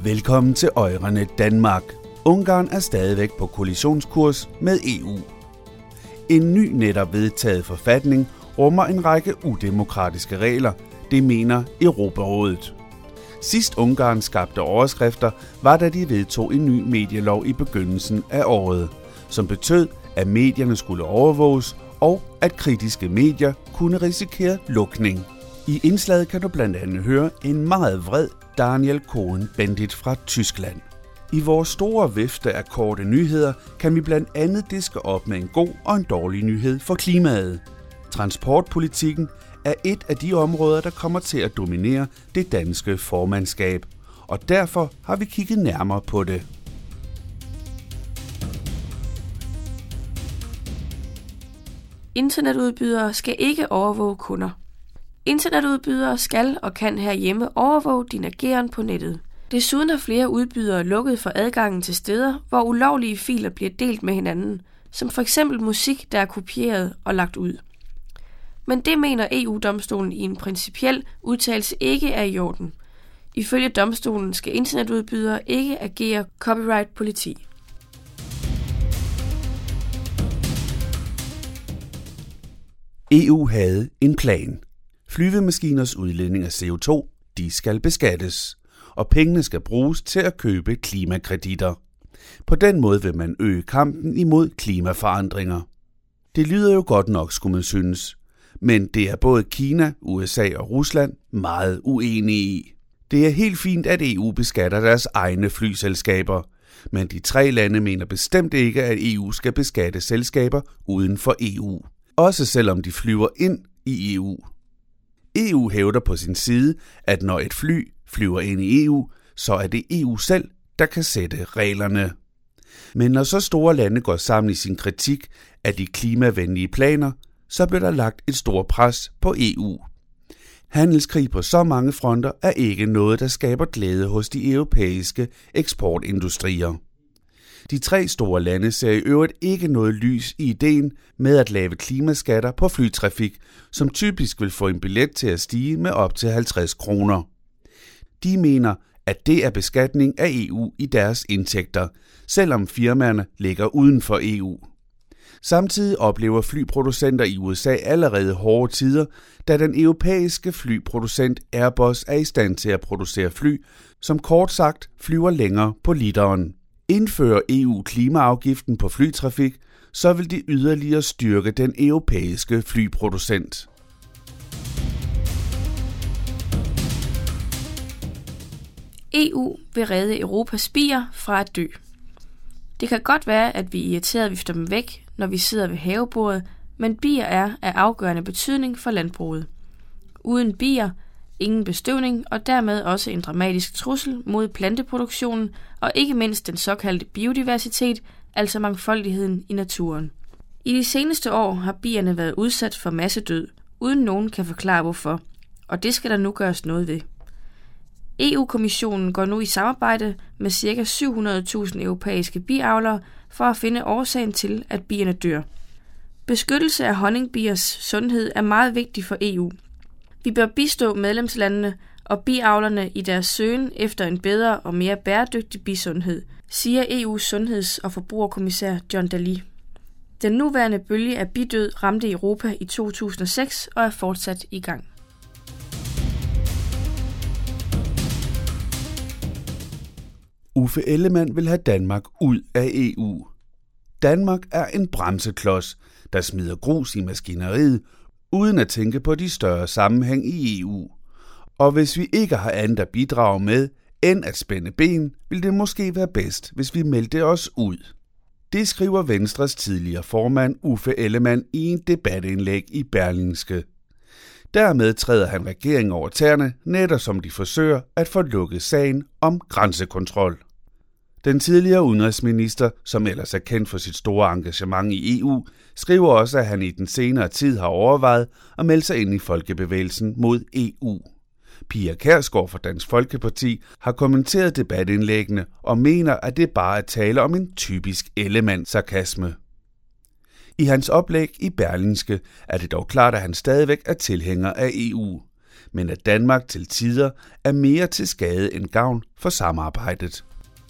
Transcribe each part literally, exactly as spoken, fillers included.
Velkommen til Øjrene Danmark. Ungarn er stadigvæk på kollisionskurs med E U. En ny netop vedtaget forfatning rummer en række udemokratiske regler, det mener Europarådet. Sidst Ungarn skabte overskrifter, var da de vedtog en ny medielov i begyndelsen af året, som betød, at medierne skulle overvåges og at kritiske medier kunne risikere lukning. I indslaget kan du blandt andet høre en meget vred Daniel Cohn-Bendit fra Tyskland. I vores store vifte af korte nyheder kan vi blandt andet diske op med en god og en dårlig nyhed for klimaet. Transportpolitikken er et af de områder, der kommer til at dominere det danske formandskab, og derfor har vi kigget nærmere på det. Internetudbydere skal ikke overvåge kunder. Internetudbydere skal og kan herhjemme overvåge din ageren på nettet. Desuden har flere udbydere lukket for adgangen til steder, hvor ulovlige filer bliver delt med hinanden, som for eksempel musik, der er kopieret og lagt ud. Men det mener E U-domstolen i en principiel udtalelse ikke er i orden. Ifølge domstolen skal internetudbydere ikke agere copyright-politi. E U havde en plan. Flyvemaskiners udledning af C O to, de skal beskattes, og pengene skal bruges til at købe klimakreditter. På den måde vil man øge kampen imod klimaforandringer. Det lyder jo godt nok, skulle man synes, men det er både Kina, U S A og Rusland meget uenige i. Det er helt fint, at E U beskatter deres egne flyselskaber, men de tre lande mener bestemt ikke, at E U skal beskatte selskaber uden for E U. Også selvom de flyver ind i E U. E U hævder på sin side, at når et fly flyver ind i E U, så er det E U selv, der kan sætte reglerne. Men når så store lande går sammen i sin kritik af de klimavenlige planer, så bliver der lagt et stort pres på E U. Handelskrig på så mange fronter er ikke noget, der skaber glæde hos de europæiske eksportindustrier. De tre store lande ser i øvrigt ikke noget lys i ideen med at lave klimaskatter på flytrafik, som typisk vil få en billet til at stige med op til halvtreds kroner. De mener, at det er beskatning af E U i deres indtægter, selvom firmaerne ligger uden for E U. Samtidig oplever flyproducenter i U S A allerede hårde tider, da den europæiske flyproducent Airbus er i stand til at producere fly, som kort sagt flyver længere på literen. Indfører E U klimaafgiften på flytrafik, så vil de yderligere styrke den europæiske flyproducent. E U vil redde Europas bier fra at dø. Det kan godt være, at vi irriteret vifter dem væk, når vi sidder ved havebordet, men bier er af afgørende betydning for landbruget. Uden bier, ingen bestøvning og dermed også en dramatisk trussel mod planteproduktionen og ikke mindst den såkaldte biodiversitet, altså mangfoldigheden i naturen. I de seneste år har bierne været udsat for massedød, uden nogen kan forklare hvorfor, og det skal der nu gøres noget ved. E U-kommissionen går nu i samarbejde med ca. syv hundrede tusind europæiske biavlere for at finde årsagen til, at bierne dør. Beskyttelse af honningbiers sundhed er meget vigtig for E U. Vi bør bistå medlemslandene og biavlerne i deres søgen efter en bedre og mere bæredygtig bisundhed, siger E U's sundheds- og forbrugerkommissær John Dalli. Den nuværende bølge af bidød ramte Europa i to tusind og seks og er fortsat i gang. Uffe Ellemann vil have Danmark ud af E U. Danmark er en bremseklods, der smider grus i maskineriet, uden at tænke på de større sammenhæng i E U. Og hvis vi ikke har andet at bidrage med, end at spænde ben, vil det måske være bedst, hvis vi meldte os ud. Det skriver Venstres tidligere formand Uffe Ellemann i en debatindlæg i Berlingske. Dermed træder han regeringen over tæerne, netop som de forsøger at få lukket sagen om grænsekontrol. Den tidligere udenrigsminister, som ellers er kendt for sit store engagement i E U, skriver også, at han i den senere tid har overvejet at melde sig ind i folkebevægelsen mod E U. Pia Kjærsgaard fra Dansk Folkeparti har kommenteret debatindlæggene og mener, at det bare er tale om en typisk Ellemann-sarkasme. I hans oplæg i Berlingske er det dog klart, at han stadigvæk er tilhænger af E U. men at Danmark til tider er mere til skade end gavn for samarbejdet.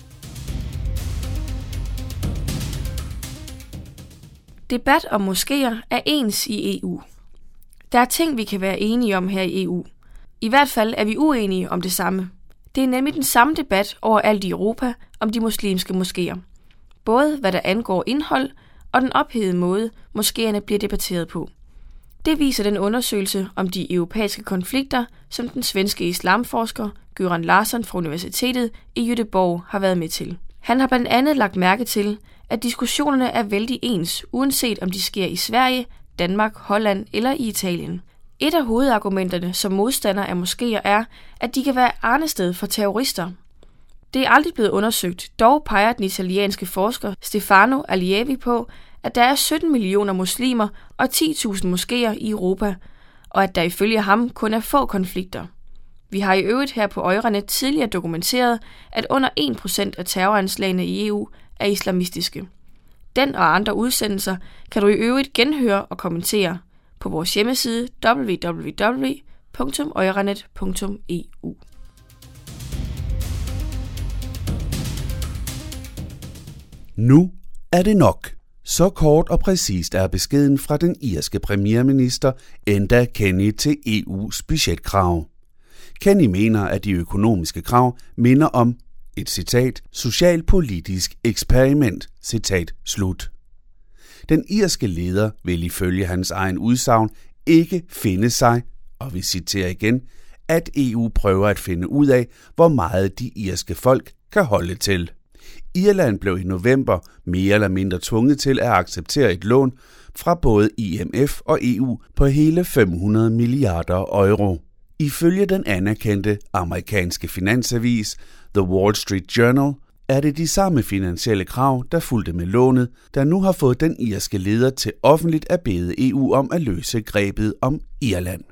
Debat om moskéer er ens i E U. Der er ting, vi kan være enige om her i E U. I hvert fald er vi uenige om det samme. Det er nemlig den samme debat overalt i Europa om de muslimske moskéer. Både hvad der angår indhold og den ophedede måde, moskéerne bliver debatteret på. Det viser den undersøgelse om de europæiske konflikter, som den svenske islamforsker Göran Larsson fra Universitetet i Göteborg har været med til. Han har blandt andet lagt mærke til, at diskussionerne er vældig ens, uanset om de sker i Sverige, Danmark, Holland eller i Italien. Et af hovedargumenterne som modstander af moskéer er, at de kan være arnested for terrorister. Det er aldrig blevet undersøgt, dog peger den italienske forsker Stefano Allievi på, at der er sytten millioner muslimer og ti tusind moskéer i Europa, og at der ifølge ham kun er få konflikter. Vi har i øvrigt her på Euranet tidligere dokumenteret, at under en procent af terroranslagene i E U er islamistiske. Den og andre udsendelser kan du i øvrigt genhøre og kommentere på vores hjemmeside w w w punktum euranet punktum e u. Nu er det nok. Så kort og præcist er beskeden fra den irske premierminister Enda Kenny til E U's budgetkrav. Kenny mener, at de økonomiske krav minder om et citat, socialpolitisk eksperiment, citat slut. Den irske leder vil ifølge hans egen udsagn ikke finde sig, og vi citerer igen, at E U prøver at finde ud af, hvor meget de irske folk kan holde til. Irland blev i november mere eller mindre tvunget til at acceptere et lån fra både I M F og E U på hele fem hundrede milliarder euro. Ifølge den anerkendte amerikanske finansavis The Wall Street Journal er det de samme finansielle krav, der fulgte med lånet, der nu har fået den irske leder til offentligt at bede E U om at løse grebet om Irland.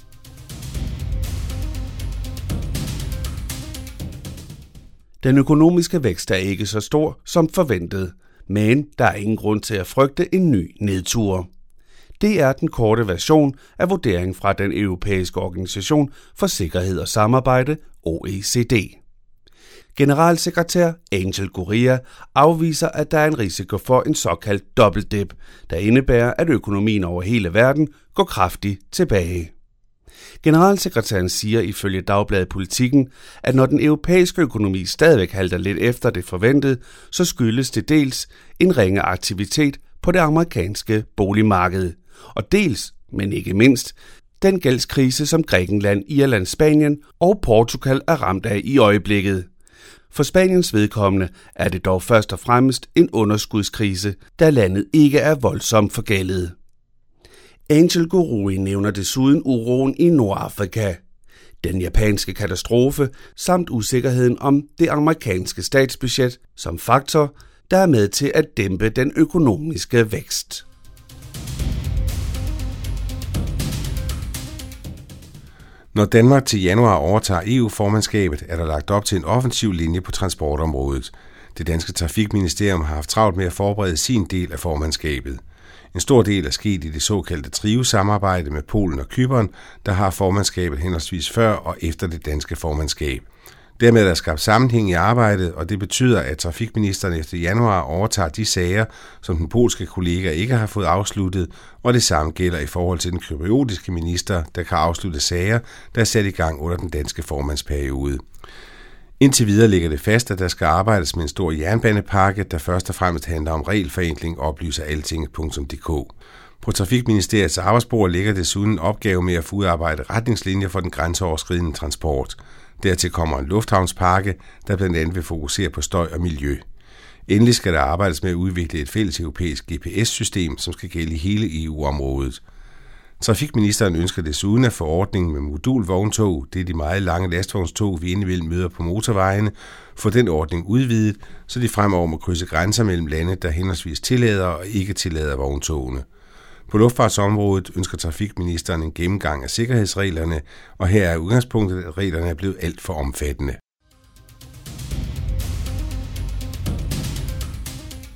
Den økonomiske vækst er ikke så stor som forventet, men der er ingen grund til at frygte en ny nedtur. Det er den korte version af vurderingen fra den europæiske organisation for sikkerhed og samarbejde, O E C D. Generalsekretær Angel Gurria afviser, at der er en risiko for en såkaldt dobbeltdip, der indebærer, at økonomien over hele verden går kraftigt tilbage. Generalsekretæren siger ifølge Dagbladet Politikken, at når den europæiske økonomi stadigvæk halter lidt efter det forventede, så skyldes det dels en ringe aktivitet på det amerikanske boligmarked, og dels, men ikke mindst, den gældskrise, som Grækenland, Irland, Spanien og Portugal er ramt af i øjeblikket. For Spaniens vedkommende er det dog først og fremmest en underskudskrise, da landet ikke er voldsomt forgældet. Angel Gurria nævner desuden uroen i Nordafrika, den japanske katastrofe samt usikkerheden om det amerikanske statsbudget som faktor, der er med til at dæmpe den økonomiske vækst. Når Danmark til januar overtager E U-formandskabet, er der lagt op til en offensiv linje på transportområdet. Det danske trafikministerium har haft travlt med at forberede sin del af formandskabet. En stor del er sket i det såkaldte trio-samarbejde med Polen og Cypern, der har formandskabet henholdsvis før og efter det danske formandskab. Dermed er der skabt sammenhæng i arbejdet, og det betyder, at trafikministeren efter januar overtager de sager, som den polske kollega ikke har fået afsluttet, og det samme gælder i forhold til den cypriotiske minister, der kan afslutte sager, der er sat i gang under den danske formandsperiode. Indtil videre ligger det fast, at der skal arbejdes med en stor jernbanepakke, der først og fremmest handler om regelforenkling, oplyser altinget punktum d k. På Trafikministeriets arbejdsbord ligger desuden en opgave med at få udarbejdet retningslinjer for den grænseoverskridende transport. Dertil kommer en lufthavnspakke, der blandt andet vil fokusere på støj og miljø. Endelig skal der arbejdes med at udvikle et fælles europæisk G P S-system, som skal gælde i hele E U-området. Trafikministeren ønsker desuden, at forordningen med modulvogntog, det er de meget lange lastvognstog, vi indimellem møder på motorvejene, får den ordning udvidet, så de fremover må krydse grænser mellem lande, der henholdsvis tillader og ikke tillader vogntogene. På luftfartsområdet ønsker trafikministeren en gennemgang af sikkerhedsreglerne, og her er udgangspunktet, at reglerne er blevet alt for omfattende.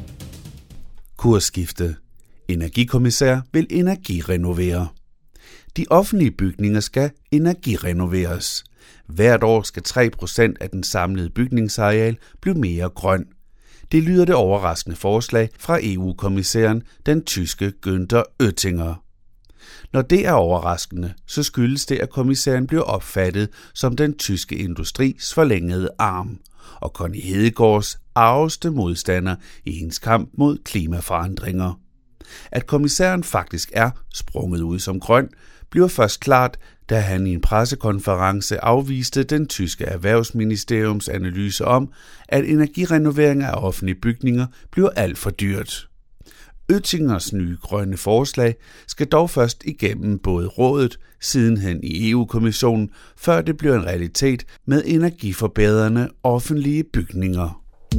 Kursskifte. Energikommissær vil energirenovere. De offentlige bygninger skal energirenoveres. Hvert år skal tre procent af den samlede bygningsareal blive mere grøn. Det lyder det overraskende forslag fra E U-kommissæren, den tyske Günther Oettinger. Når det er overraskende, så skyldes det, at kommissæren bliver opfattet som den tyske industris forlængede arm, og Connie Hedegaards arveste modstander i hendes kamp mod klimaforandringer. At kommissæren faktisk er sprunget ud som grøn, bliver først klart, da han i en pressekonference afviste den tyske erhvervsministeriums analyse om, at energirenovering af offentlige bygninger bliver alt for dyrt. Oettingers nye grønne forslag skal dog først igennem både rådet, sidenhen i E U-kommissionen, før det bliver en realitet med energiforbedrende offentlige bygninger.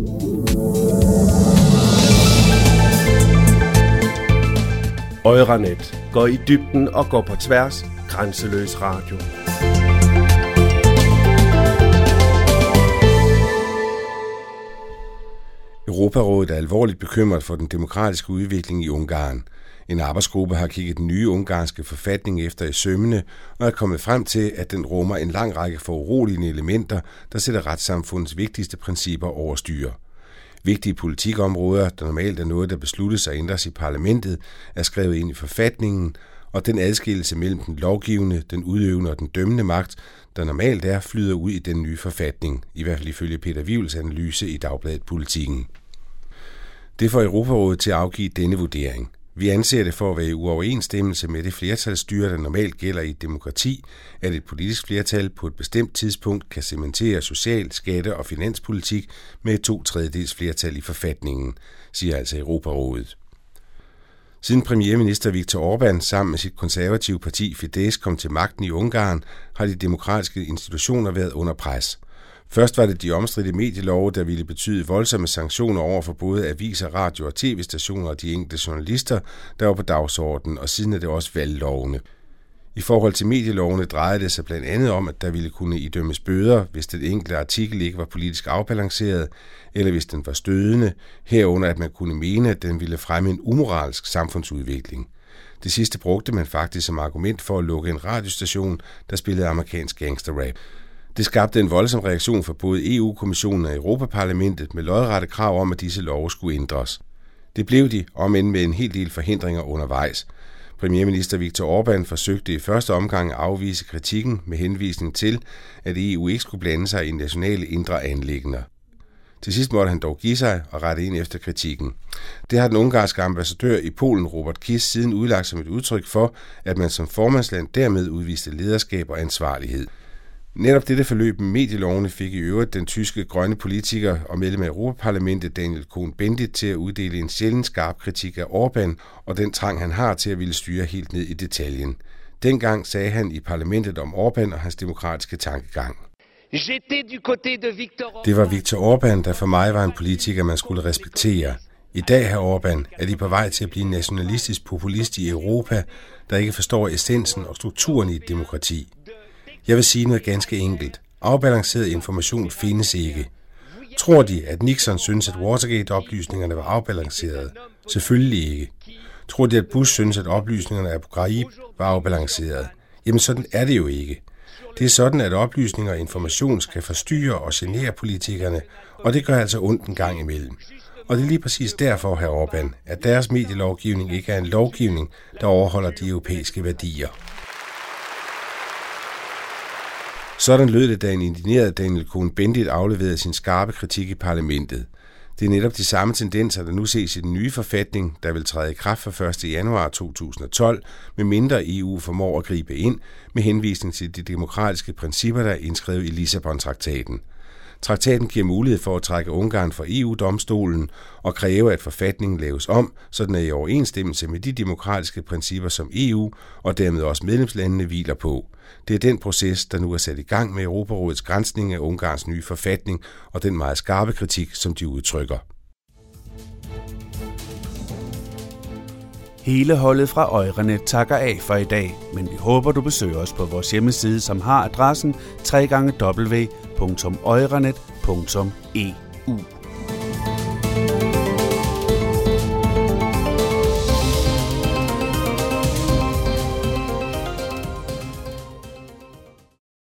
Euranet går i dybden og går på tværs. Grænseløs radio. Europarådet er alvorligt bekymret for den demokratiske udvikling i Ungarn. En arbejdsgruppe har kigget den nye ungarske forfatning efter i sømmene og er kommet frem til, at den rummer en lang række foruroligende elementer, der sætter retssamfundets vigtigste principper over styr. Vigtige politikområder, der normalt er noget, der besluttes og ændres i parlamentet, er skrevet ind i forfatningen, og den adskillelse mellem den lovgivende, den udøvende og den dømmende magt, der normalt er, flyder ud i den nye forfatning, i hvert fald ifølge Peter Wivels analyse i Dagbladet Politikken. Det får Europarådet til at afgive denne vurdering. Vi anser det for at være i uoverensstemmelse med det flertalsstyre, der normalt gælder i et demokrati, at et politisk flertal på et bestemt tidspunkt kan cementere social-, skatte- og finanspolitik med et to tredjedels flertal i forfatningen, siger altså Europarådet. Siden premierminister Viktor Orbán sammen med sit konservative parti Fidesz kom til magten i Ungarn, har de demokratiske institutioner været under pres. Først var det de omstridte medielove, der ville betyde voldsomme sanktioner over for både aviser, radio- og tv-stationer og de enkelte journalister, der var på dagsordenen, og siden er det også valglovene. I forhold til medielovene drejede det sig blandt andet om, at der ville kunne idømmes bøder, hvis den enkelte artikel ikke var politisk afbalanceret, eller hvis den var stødende, herunder at man kunne mene, at den ville fremme en umoralsk samfundsudvikling. Det sidste brugte man faktisk som argument for at lukke en radiostation, der spillede amerikansk gangsterrap. Det skabte en voldsom reaktion fra både E U-kommissionen og Europaparlamentet med lodrette krav om, at disse love skulle ændres. Det blev de, om end med en hel del forhindringer undervejs. Premierminister Viktor Orbán forsøgte i første omgang at afvise kritikken med henvisning til, at E U ikke skulle blande sig i nationale indre anliggender. Til sidst måtte han dog give sig og rette ind efter kritikken. Det har den ungarske ambassadør i Polen, Robert Kiss, siden udlagt som et udtryk for, at man som formandsland dermed udviste lederskab og ansvarlighed. Netop dette forløb med medielovene fik i øvrigt den tyske grønne politiker og medlem af Europaparlamentet Daniel Cohn-Bendit til at uddele en sjældent skarp kritik af Orbán og den trang, han har til at ville styre helt ned i detaljen. Dengang sagde han i parlamentet om Orbán og hans demokratiske tankegang. Det var Viktor Orbán, der for mig var en politiker, man skulle respektere. I dag, herr Orbán, er de på vej til at blive en nationalistisk populist i Europa, der ikke forstår essensen og strukturen i et demokrati. Jeg vil sige noget ganske enkelt. Afbalanceret information findes ikke. Tror de, at Nixon synes, at Watergate-oplysningerne var afbalancerede? Selvfølgelig ikke. Tror de, at Bush synes, at oplysningerne af Abu Ghraib var afbalancerede? Jamen sådan er det jo ikke. Det er sådan, at oplysninger og information skal forstyrre og genere politikerne, og det gør altså ondt en gang imellem. Og det er lige præcis derfor, herr Orbán, at deres medielovgivning ikke er en lovgivning, der overholder de europæiske værdier. Sådan lød det, da en indigneret Daniel Cohn-Bendit afleverede sin skarpe kritik i parlamentet. Det er netop de samme tendenser, der nu ses i den nye forfatning, der vil træde i kraft fra første januar to tusind og tolv, med mindre E U formår at gribe ind med henvisning til de demokratiske principper, der er indskrevet i Lissabon-traktaten. Traktaten giver mulighed for at trække Ungarn for E U-domstolen og kræve, at forfatningen laves om, så den er i overensstemmelse med de demokratiske principper, som E U og dermed også medlemslandene hviler på. Det er den proces, der nu er sat i gang med Europarådets granskning af Ungarns nye forfatning og den meget skarpe kritik, som de udtrykker. Hele holdet fra Euranet takker af for i dag, men vi håber, du besøger os på vores hjemmeside, som har adressen w w w punktum euranet punktum e u.